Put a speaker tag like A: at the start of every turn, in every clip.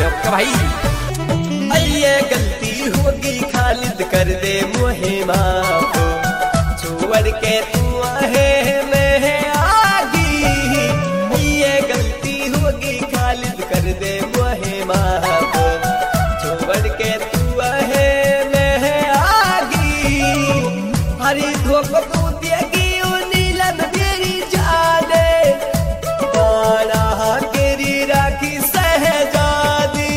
A: ओके भाई।
B: ये गलती होगी खालिद कर दे मुहे माफ, छोड़ के तू आहे मैं आगी। ये गलती होगी खालिद कर दे मुहे माफ, छोड़ के तू आहे मैं आगी। हरी धोख तू देगी ओ नीलन मेरी जाने, बाड़ा तेरी राखी सहजादी।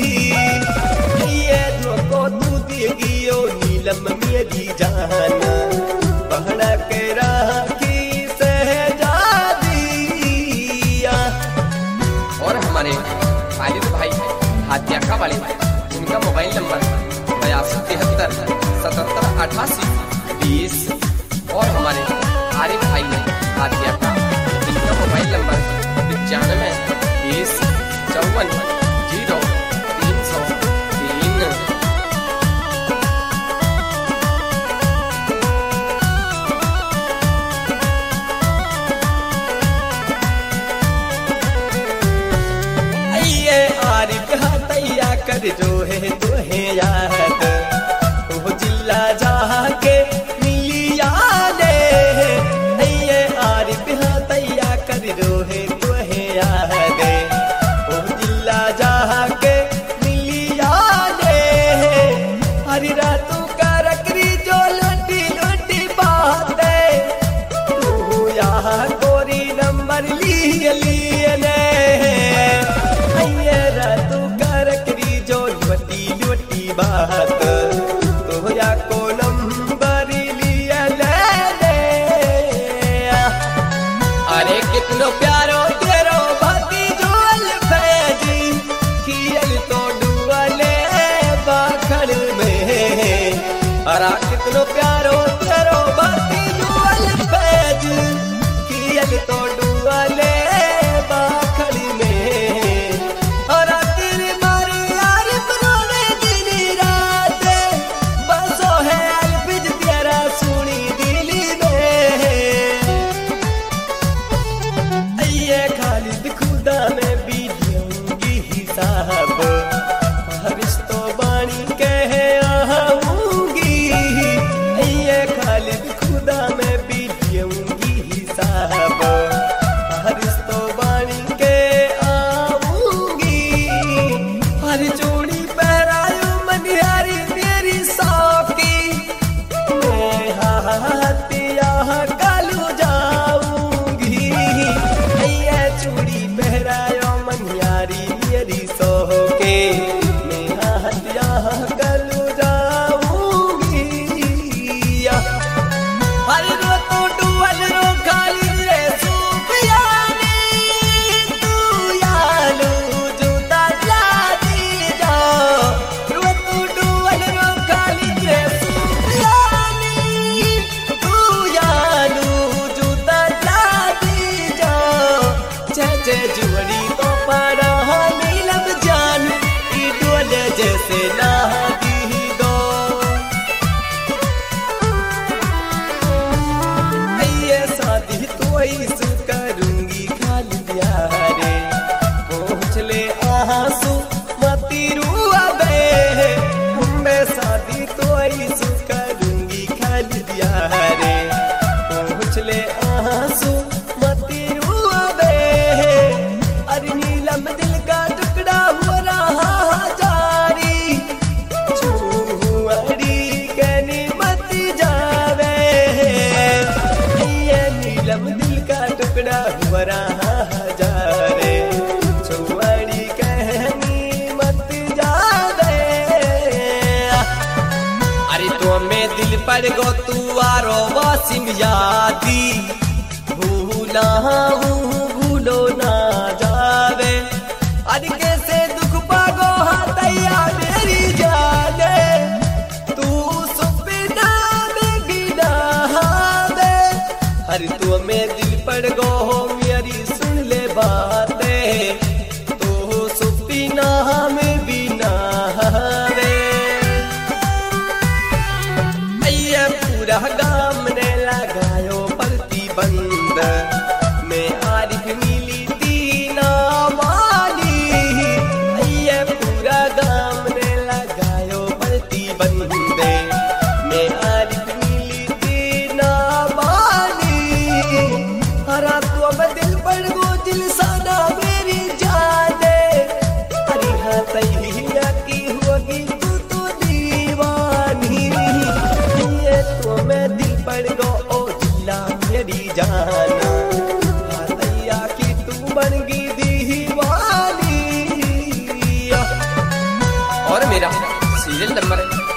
B: ये धोखो तू देगी ओ नीलम मेरी जान, बाड़ा के राखी सहजादी।
A: और हमारे खालिद भाई हात्याका वाले, उनका मोबाइल नंबर 8273 77 88 20। और हमारे आरिफ भाई ने हात्याका, इनका मोबाइल नंबर 95 20 54 0 303।
B: ये आरिफ हतैया कर जो है तो है याद, वो जिला जाके मिली यादे। ये आरिफ हतैया कर जो है तो है याद, वो जिला जाके मिली यादे। हरी रातों का रकरी जो लोटी लोटी बात है, तू यहाँ गोरी नंबर लिए लिए ने। तू कर करी जो लुटी लुटी बात, तो या को नंबर लिया ले। अरे कितनो प्यारो तेरो भाती जो अलफैजी, खियल तो डुअले बाखड़ में। अरे कितनो प्यारो तेरो भाती जो अलफैजी, खियल तो डुअले बाखड़ में। पर गो तू आरो वासिम यादी, भूला भूलो ना जावे। अरे कैसे दुख पागो हतैया मेरी जाने, तू सुपना में गिना दे। अरे तू में दिल पर गो मेरी सुन ले बातें, तू सुपना में बिना वे। पूरा गाम ने लगायो प्रतिबंध, मैं
A: मेरा सीरियल नंबर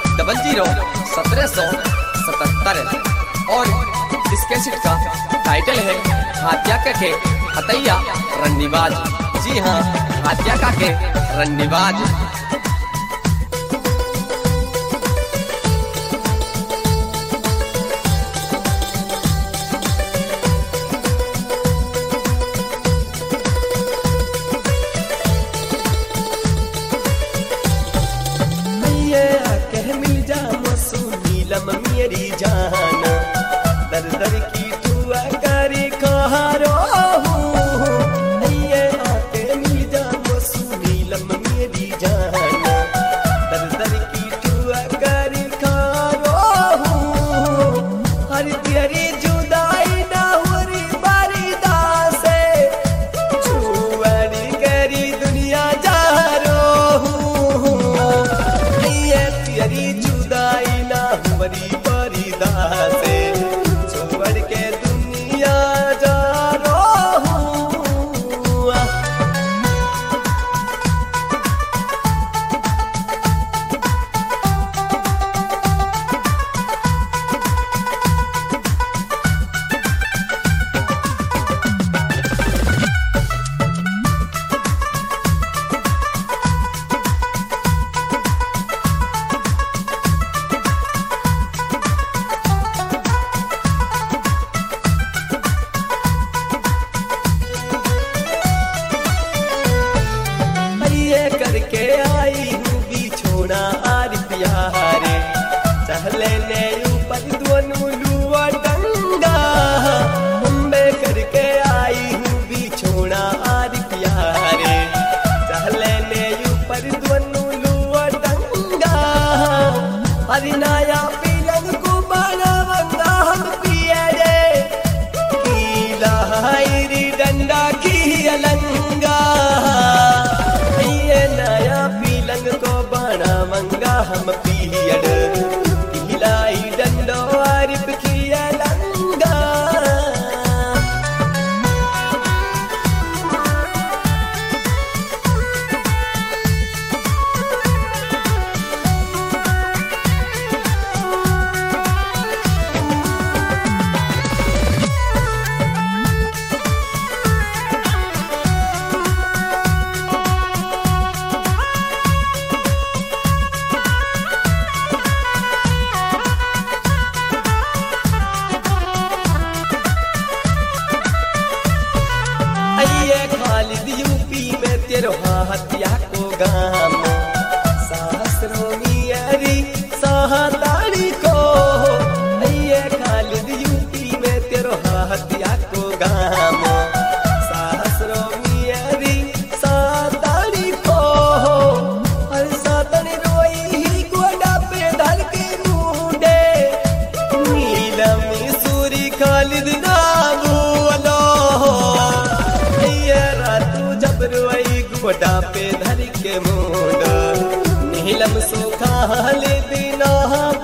A: 001777 और इस कैसेट का टाइटल है हाथिया के हतैया रन्नीबाज। जी हाँ, हाथिया के रन्नीबाज।
B: मेरी जान दर दर की दुआ करे कहारो ये आके मिल जा नीलम मेरी जान दर दर की दुआ करे कहारो हर तेरी जुदाई ना हुरी बारी दासे छुआरी करी दुनिया जारो ये तेरी जुदाई ना हुरी से छोड़ के दुनिया जा करके आई हूँ बिछोना आर प्यारे चहले ने ऊपर दोनों लुआ डंगा मुंबे करके आई हूँ बिछोना आर प्यारे चहले ने ऊपर दोनों लुआ डंगा हरिनाया पीलन को बड़ा बंदा हम पिए रे कीला डंडा की अलंगा को बना मंगा हम पियड़ हिलाई डंडो आरिफ किया लंगा। तेरो हाथिया को गाम सहस्रों मियारी सहताड़ी को ये खालिद यूपी में तेरो हाथिया को गाम सहस्रों मियारी सहताड़ी को हर सातन रोई ही गोडा पे धर के मुंडे नीलम सूरी खालिद ना बोलो ये रातू जब रोई गोडा पे धर के मुंड नीलम सुखा ले दिना